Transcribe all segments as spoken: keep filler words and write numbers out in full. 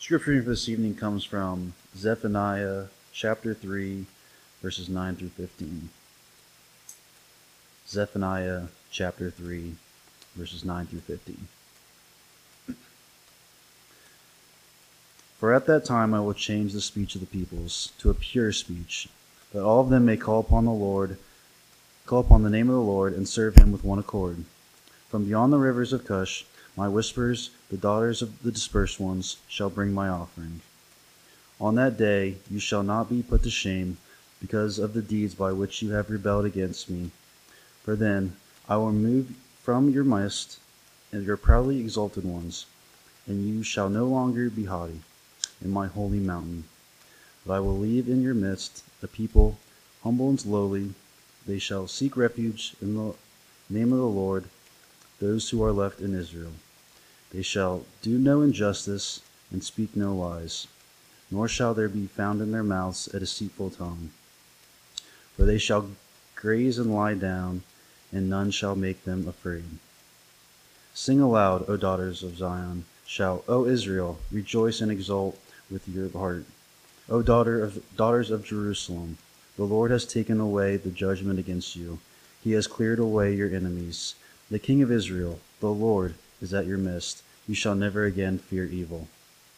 Scripture reading for this evening comes from Zephaniah chapter three, verses nine through fifteen. Zephaniah chapter three, verses nine through fifteen. For at that time I will change the speech of the peoples to a pure speech, that all of them may call upon the Lord, call upon the name of the Lord, and serve him with one accord. From beyond the rivers of Cush, my whispers, the daughters of the dispersed ones, shall bring my offering. On that day you shall not be put to shame because of the deeds by which you have rebelled against me. For then I will remove from your midst and your proudly exalted ones, and you shall no longer be haughty in my holy mountain. But I will leave in your midst a people humble and lowly. They shall seek refuge in the name of the Lord, those who are left in Israel. They shall do no injustice and speak no lies, nor shall there be found in their mouths a deceitful tongue. For they shall graze and lie down, and none shall make them afraid. Sing aloud, O daughters of Zion. Shout, O Israel, rejoice and exult with your heart. O daughter of daughters of Jerusalem, the Lord has taken away the judgment against you. He has cleared away your enemies. The King of Israel, the Lord, is at your midst. You shall never again fear evil.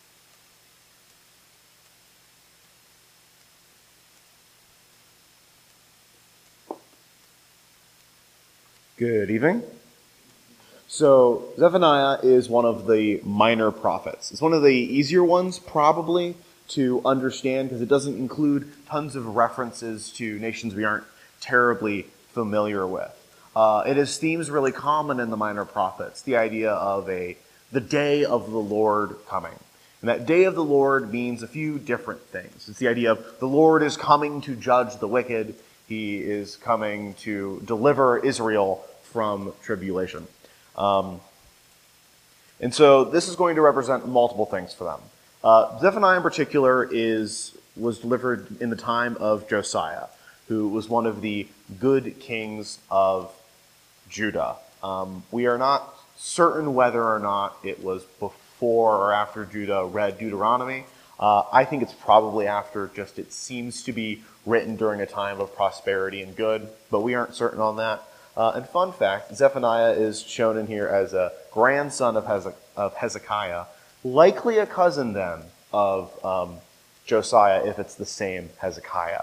Good evening. So Zephaniah is one of the minor prophets. It's one of the easier ones, probably, to understand because it doesn't include tons of references to nations we aren't terribly familiar with. Uh, it is themes really common in the minor prophets, the idea of a the day of the Lord coming. And that day of the Lord means a few different things. It's the idea of the Lord is coming to judge the wicked. He is coming to deliver Israel from tribulation. Um, and so this is going to represent multiple things for them. Uh, Zephaniah in particular is was delivered in the time of Josiah, who was one of the good kings of Judah. Um, we are not certain whether or not it was before or after Judah read Deuteronomy. Uh, I think it's probably after, just it seems to be written during a time of prosperity and good, but we aren't certain on that. Uh, and fun fact, Zephaniah is shown in here as a grandson of, Heze- of Hezekiah, likely a cousin then of um, Josiah if it's the same Hezekiah.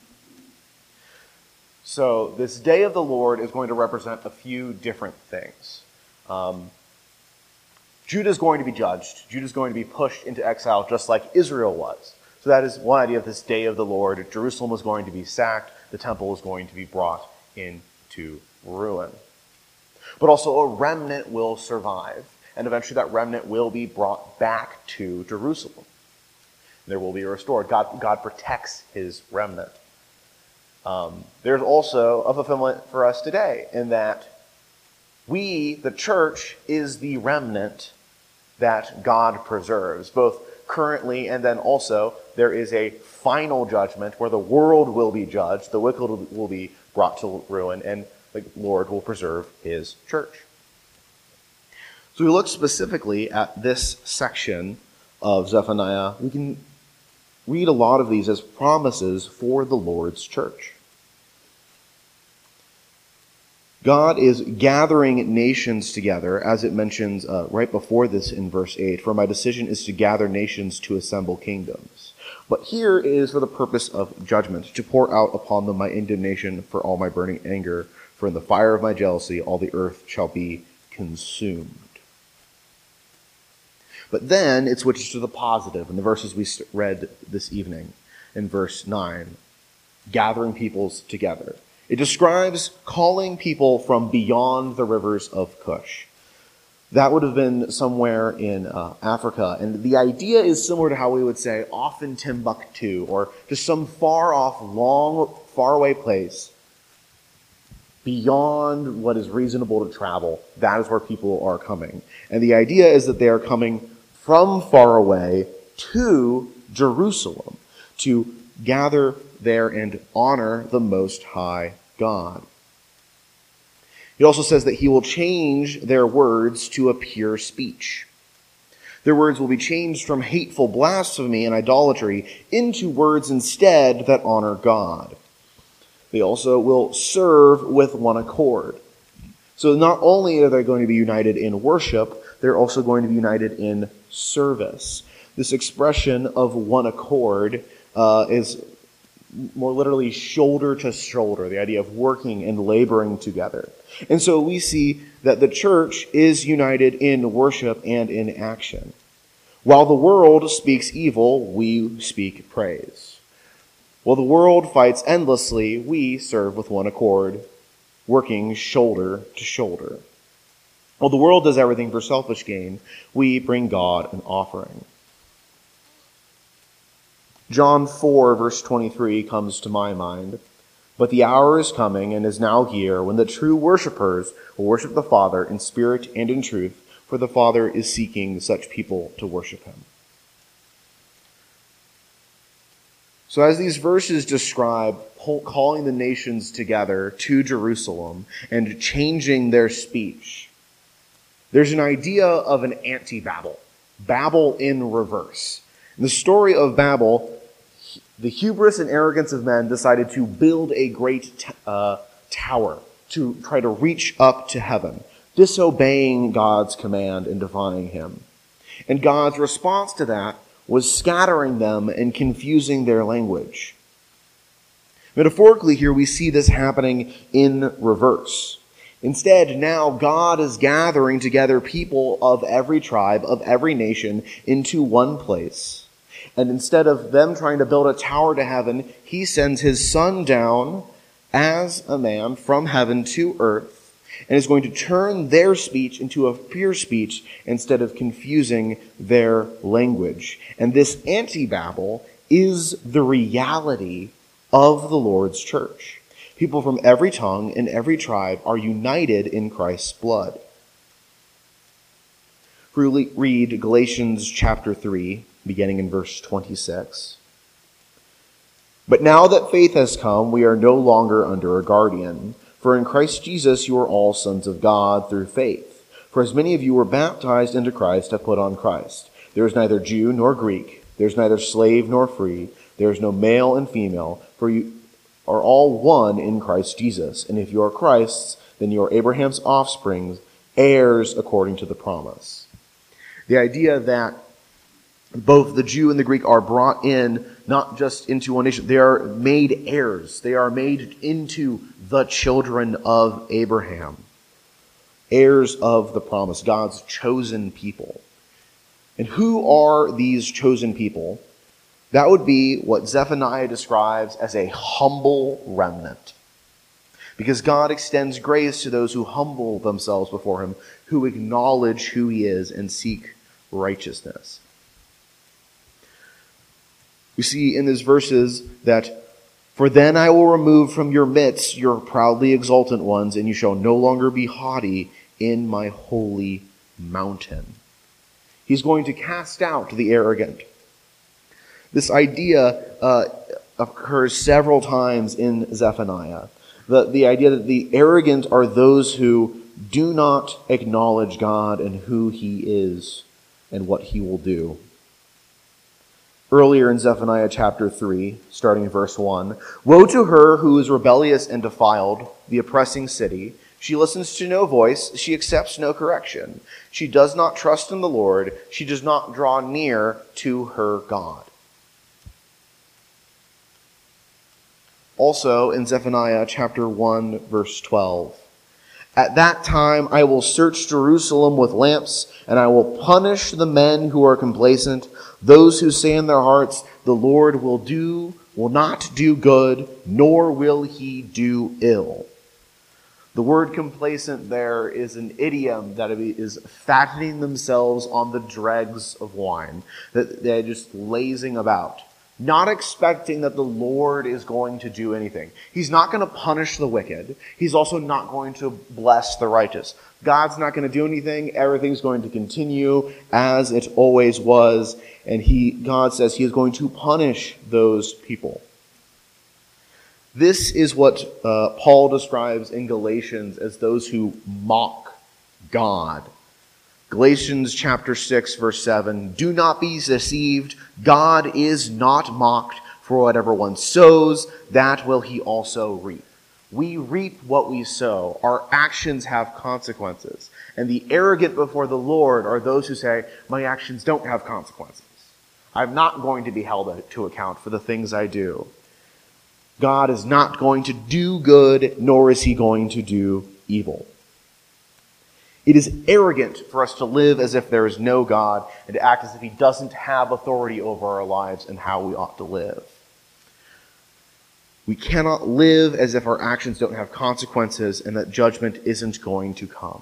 So this day of the Lord is going to represent a few different things. Um, Judah is going to be judged. Judah is going to be pushed into exile just like Israel was. So that is one idea of this day of the Lord. Jerusalem was going to be sacked. The temple is going to be brought into ruin. But also a remnant will survive. And eventually that remnant will be brought back to Jerusalem. There will be a restored. God, God protects his remnant. Um, there's also a fulfillment for us today in that we, the church, is the remnant that God preserves, both currently and then also there is a final judgment where the world will be judged, the wicked will be brought to ruin, and the Lord will preserve his church. So we look specifically at this section of Zephaniah. We can read a lot of these as promises for the Lord's church. God is gathering nations together, as it mentions uh, right before this in verse eight. For my decision is to gather nations to assemble kingdoms. But here it is for the purpose of judgment, to pour out upon them my indignation for all my burning anger. For in the fire of my jealousy all the earth shall be consumed. But then it switches to the positive in the verses we read this evening in verse nine. Gathering peoples together. It describes calling people from beyond the rivers of Cush. That would have been somewhere in uh, Africa. And the idea is similar to how we would say off in Timbuktu, or just some far off, long, faraway place beyond what is reasonable to travel. That is where people are coming. And the idea is that they are coming from far away to Jerusalem to gather there and honor the Most High God. He also says that he will change their words to a pure speech. Their words will be changed from hateful blasphemy and idolatry into words instead that honor God. They also will serve with one accord. So not only are they going to be united in worship, they're also going to be united in service. This expression of one accord uh, is more literally shoulder to shoulder, the idea of working and laboring together. And so we see that the church is united in worship and in action. While the world speaks evil, we speak praise. While the world fights endlessly, we serve with one accord, working shoulder to shoulder. While the world does everything for selfish gain, we bring God an offering. John four, verse twenty-three comes to my mind. But the hour is coming and is now here when the true worshipers will worship the Father in spirit and in truth, for the Father is seeking such people to worship him. So as these verses describe calling the nations together to Jerusalem and changing their speech, there's an idea of an anti-Babel, Babel in reverse. In the story of Babel, the hubris and arrogance of men decided to build a great t- uh, tower to try to reach up to heaven, disobeying God's command and defying him. And God's response to that was scattering them and confusing their language. Metaphorically here, we see this happening in reverse. Instead, now God is gathering together people of every tribe, of every nation, into one place. And instead of them trying to build a tower to heaven, he sends his Son down as a man from heaven to earth, and is going to turn their speech into a pure speech instead of confusing their language. And this anti-Babel is the reality of the Lord's church. People from every tongue and every tribe are united in Christ's blood. We read Galatians chapter three, beginning in verse twenty-six. But now that faith has come, we are no longer under a guardian. For in Christ Jesus you are all sons of God through faith. For as many of you were baptized into Christ have put on Christ. There is neither Jew nor Greek. There is neither slave nor free. There is no male and female. For you are all one in Christ Jesus. And if you are Christ's, then you are Abraham's offspring, heirs according to the promise. The idea that both the Jew and the Greek are brought in, not just into one nation. They are made heirs. They are made into the children of Abraham. Heirs of the promise, God's chosen people. And who are these chosen people? That would be what Zephaniah describes as a humble remnant. Because God extends grace to those who humble themselves before him, who acknowledge who he is and seek righteousness. We see in these verses that, for then I will remove from your midst your proudly exultant ones, and you shall no longer be haughty in my holy mountain. He's going to cast out the arrogant. This idea uh, occurs several times in Zephaniah. The, the idea that the arrogant are those who do not acknowledge God and who he is and what he will do. Earlier in Zephaniah chapter three, starting in verse one, woe to her who is rebellious and defiled, the oppressing city. She listens to no voice. She accepts no correction. She does not trust in the Lord. She does not draw near to her God. Also in Zephaniah chapter one, verse twelve, at that time I will search Jerusalem with lamps, and I will punish the men who are complacent, those who say in their hearts, the Lord will do, will not do good, nor will he do ill. The word complacent there is an idiom that is fattening themselves on the dregs of wine, that they're just lazing about, not expecting that the Lord is going to do anything. He's not going to punish the wicked. He's also not going to bless the righteous. God's not going to do anything. Everything's going to continue as it always was. And he, God says he is going to punish those people. This is what uh, Paul describes in Galatians as those who mock God. Galatians chapter six, verse seven, do not be deceived. God is not mocked, for whatever one sows, that will he also reap. We reap what we sow. Our actions have consequences. And the arrogant before the Lord are those who say, my actions don't have consequences. I'm not going to be held to account for the things I do. God is not going to do good, nor is he going to do evil. It is arrogant for us to live as if there is no God and to act as if he doesn't have authority over our lives and how we ought to live. We cannot live as if our actions don't have consequences and that judgment isn't going to come.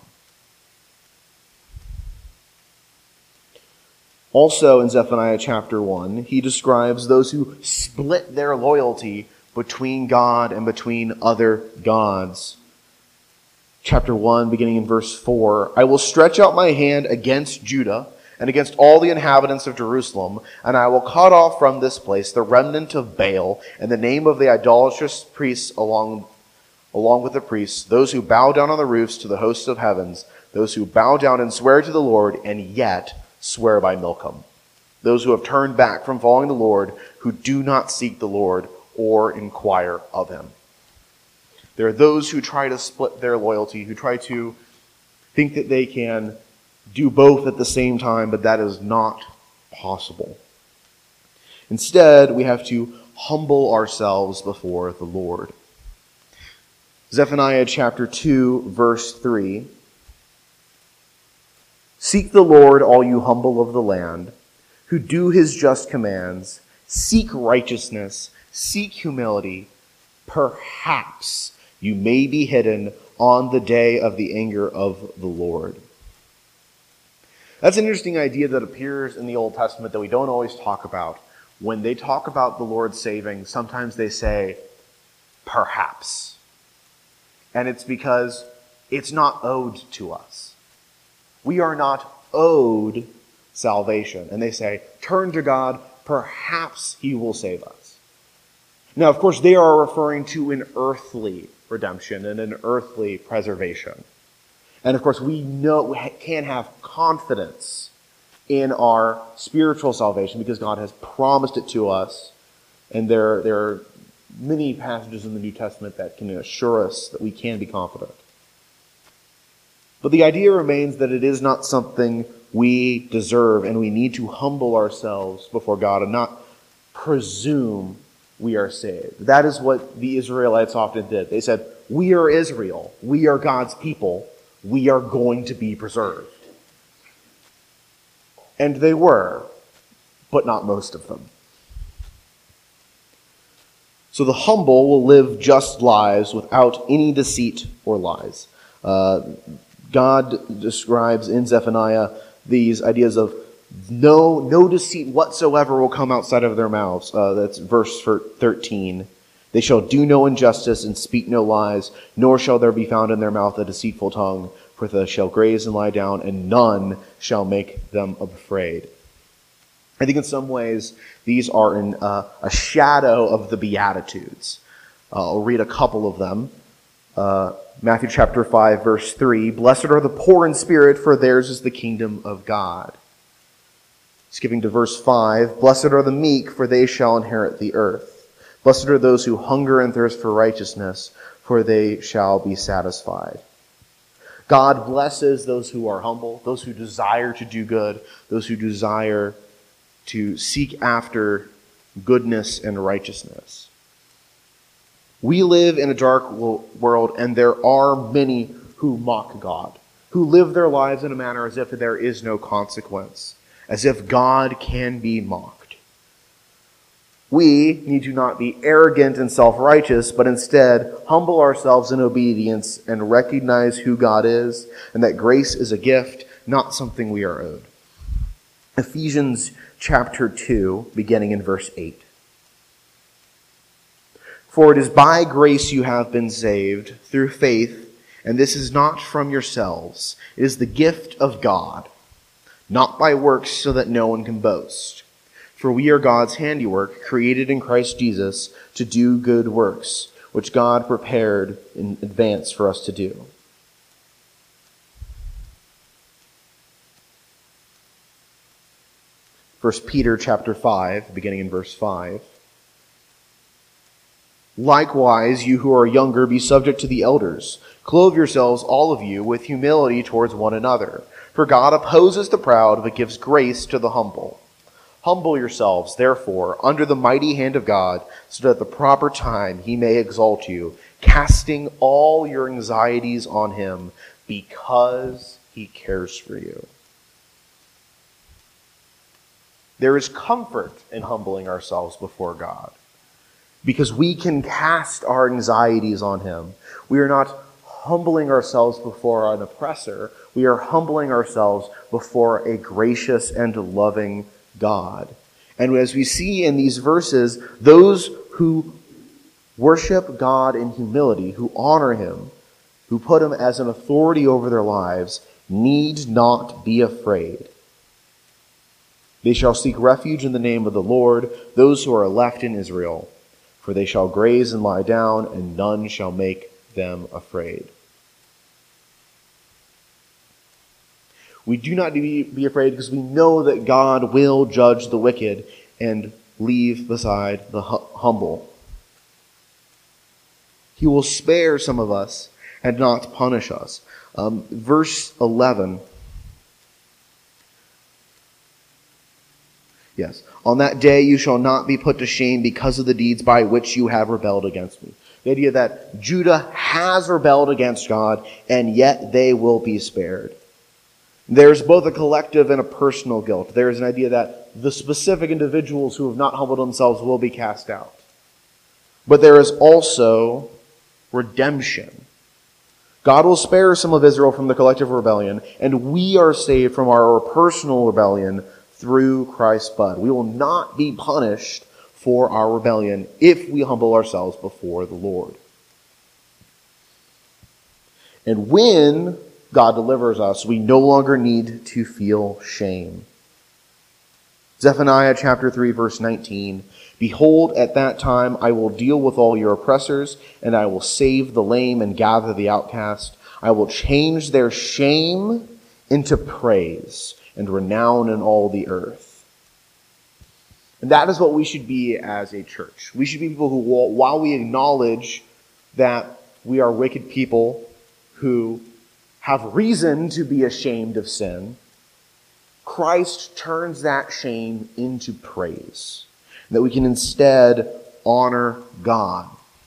Also in Zephaniah chapter one, he describes those who split their loyalty between God and between other gods. Chapter one, beginning in verse four, I will stretch out my hand against Judah and against all the inhabitants of Jerusalem, and I will cut off from this place the remnant of Baal and the name of the idolatrous priests along, along with the priests, those who bow down on the roofs to the hosts of heavens, those who bow down and swear to the Lord and yet swear by Milcom, those who have turned back from following the Lord, who do not seek the Lord or inquire of him. There are those who try to split their loyalty, who try to think that they can do both at the same time, but that is not possible. Instead, we have to humble ourselves before the Lord. Zephaniah chapter two, verse three. Seek the Lord, all you humble of the land, who do his just commands. Seek righteousness, seek humility. Perhaps you may be hidden on the day of the anger of the Lord. That's an interesting idea that appears in the Old Testament that we don't always talk about. When they talk about the Lord saving, sometimes they say, perhaps. And it's because it's not owed to us. We are not owed salvation. And they say, turn to God, perhaps he will save us. Now, of course, they are referring to an earthly redemption and an earthly preservation. And of course, we know we can have confidence in our spiritual salvation because God has promised it to us. And there, there are many passages in the New Testament that can assure us that we can be confident. But the idea remains that it is not something we deserve, and we need to humble ourselves before God and not presume we are saved. That is what the Israelites often did. They said, we are Israel. We are God's people. We are going to be preserved. And they were, but not most of them. So the humble will live just lives without any deceit or lies. Uh, God describes in Zephaniah these ideas of no, no deceit whatsoever will come outside of their mouths. Uh, that's verse thirteen. They shall do no injustice and speak no lies, nor shall there be found in their mouth a deceitful tongue, for they shall graze and lie down, and none shall make them afraid. I think in some ways these are in uh, a shadow of the Beatitudes. Uh, I'll read a couple of them. Uh, Matthew chapter five, verse three, blessed are the poor in spirit, for theirs is the kingdom of God. Skipping to verse five, blessed are the meek, for they shall inherit the earth. Blessed are those who hunger and thirst for righteousness, for they shall be satisfied. God blesses those who are humble, those who desire to do good, those who desire to seek after goodness and righteousness. We live in a dark world, and there are many who mock God, who live their lives in a manner as if there is no consequence, as if God can be mocked. We need to not be arrogant and self-righteous, but instead humble ourselves in obedience and recognize who God is, and that grace is a gift, not something we are owed. Ephesians chapter two, beginning in verse eight. For it is by grace you have been saved, through faith, and this is not from yourselves. It is the gift of God, not by works, so that no one can boast. For we are God's handiwork, created in Christ Jesus to do good works, which God prepared in advance for us to do. First Peter chapter five, beginning in verse five. Likewise, you who are younger, be subject to the elders. Clothe yourselves, all of you, with humility towards one another. For God opposes the proud, but gives grace to the humble. Humble yourselves, therefore, under the mighty hand of God, so that at the proper time he may exalt you, casting all your anxieties on him, because he cares for you. There is comfort in humbling ourselves before God, because we can cast our anxieties on him. We are not humbling ourselves before an oppressor. We are humbling ourselves before a gracious and loving God. And as we see in these verses, those who worship God in humility, who honor him, who put him as an authority over their lives, need not be afraid. They shall seek refuge in the name of the Lord, those who are left in Israel. For they shall graze and lie down, and none shall make them afraid. We do not be, be afraid because we know that God will judge the wicked and leave beside the hu- humble. He will spare some of us and not punish us. Um, verse eleven. Yes. On that day you shall not be put to shame because of the deeds by which you have rebelled against me. The idea that Judah has rebelled against God, and yet they will be spared. There's both a collective and a personal guilt. There is an idea that the specific individuals who have not humbled themselves will be cast out. But there is also redemption. God will spare some of Israel from the collective rebellion, and we are saved from our personal rebellion through Christ's blood. We will not be punished for our rebellion if we humble ourselves before the Lord. And when God delivers us, we no longer need to feel shame. Zephaniah chapter three, verse nineteen. Behold, at that time I will deal with all your oppressors, and I will save the lame and gather the outcast. I will change their shame into praise and renown in all the earth. And that is what we should be as a church. We should be people who, while we acknowledge that we are wicked people who have reason to be ashamed of sin, Christ turns that shame into praise. That we can instead honor God.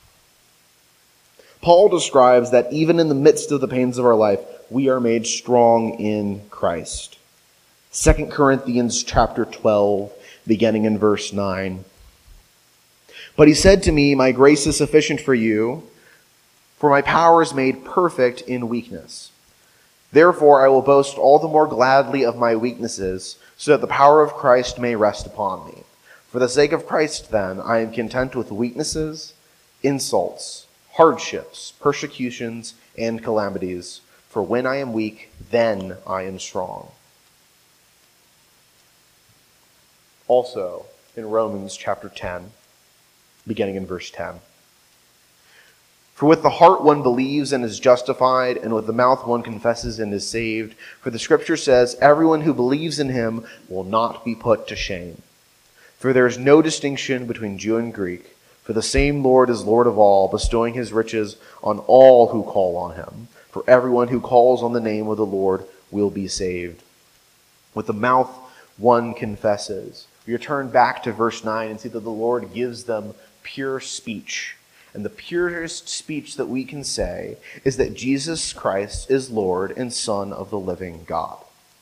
Paul describes that even in the midst of the pains of our life, we are made strong in Christ. Second Corinthians chapter twelve, beginning in verse nine. But he said to me, my grace is sufficient for you, for my power is made perfect in weakness. Therefore I will boast all the more gladly of my weaknesses, so that the power of Christ may rest upon me. For the sake of Christ, then, I am content with weaknesses, insults, hardships, persecutions, and calamities. For when I am weak, then I am strong. Also, in Romans chapter ten, beginning in verse ten. For with the heart one believes and is justified, and with the mouth one confesses and is saved. For the scripture says, everyone who believes in him will not be put to shame. For there is no distinction between Jew and Greek, for the same Lord is Lord of all, bestowing his riches on all who call on him. For everyone who calls on the name of the Lord will be saved. With the mouth one confesses. We return back to verse nine and see that the Lord gives them pure speech. And the purest speech that we can say is that Jesus Christ is Lord and Son of the living God.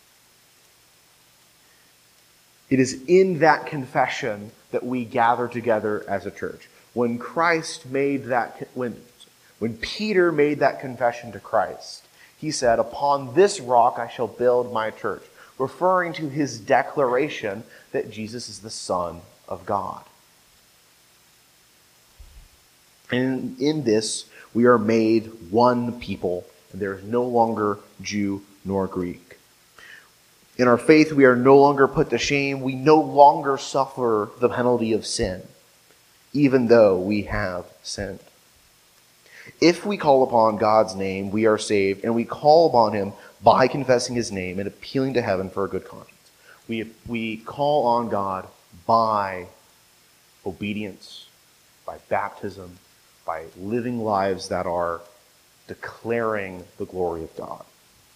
It is in that confession that we gather together as a church. When Christ made that, when, when Peter made that confession to Christ, he said, upon this rock I shall build my church, referring to his declaration that Jesus is the Son of God. And in this, we are made one people, and there is no longer Jew nor Greek. In our faith, we are no longer put to shame. We no longer suffer the penalty of sin, even though we have sinned. If we call upon God's name, we are saved, and we call upon him by confessing his name and appealing to heaven for a good conscience. We, we call on God by obedience, by baptism, by living lives that are declaring the glory of God.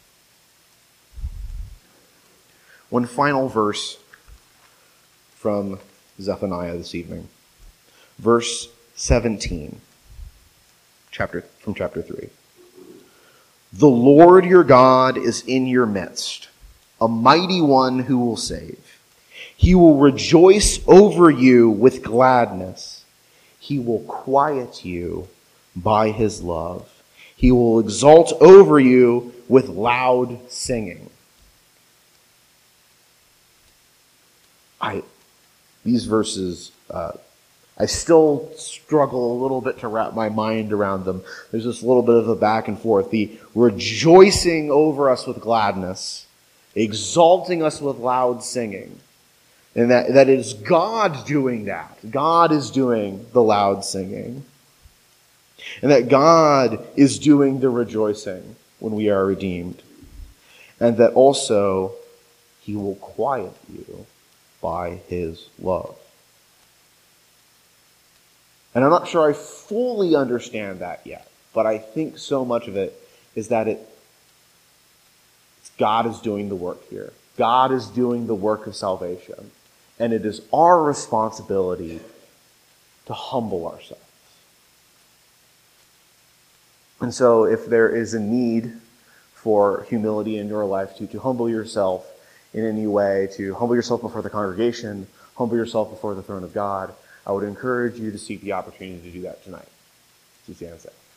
One final verse from Zephaniah this evening. Verse seventeen, chapter, from chapter three. The Lord your God is in your midst, a mighty one who will save. He will rejoice over you with gladness. He will quiet you by his love. He will exult over you with loud singing. I, these verses, uh, I still struggle a little bit to wrap my mind around them. There's just a little bit of a back and forth. The rejoicing over us with gladness, exalting us with loud singing. And that, that is God doing that. God is doing the loud singing. And that God is doing the rejoicing when we are redeemed. And that also he will quiet you by his love. And I'm not sure I fully understand that yet, but I think so much of it is that it God is doing the work here. God is doing the work of salvation. And it is our responsibility to humble ourselves. And so if there is a need for humility in your life, to, to humble yourself in any way, to humble yourself before the congregation, humble yourself before the throne of God, I would encourage you to seek the opportunity to do that tonight. Please stand and say.